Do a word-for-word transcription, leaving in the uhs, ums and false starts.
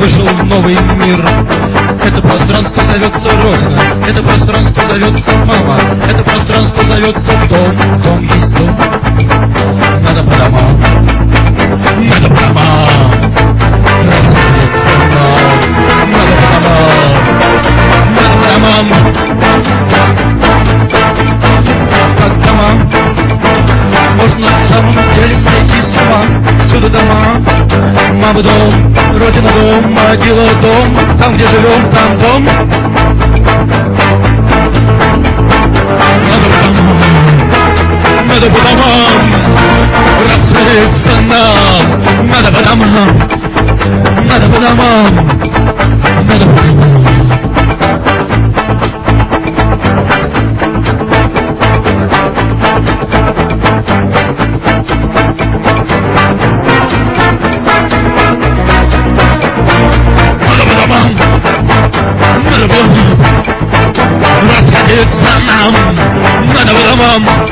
вышел в новый мир. Это пространство зовется Родина, это пространство зовется мама, это пространство зовется дом, дом есть дом. Надо по домам, надо по домам, расходиться нам, надо по домам, надо по домам, как домам. Можно в самом деле сойти с ума. Всюду дома, мама дом, родина дом, могила дом, там где живем, там дом. Надо по домам, надо по домам, расселиться нам. Надо по домам, надо по домам, надо по домам. Расходиться нам, надо по домам.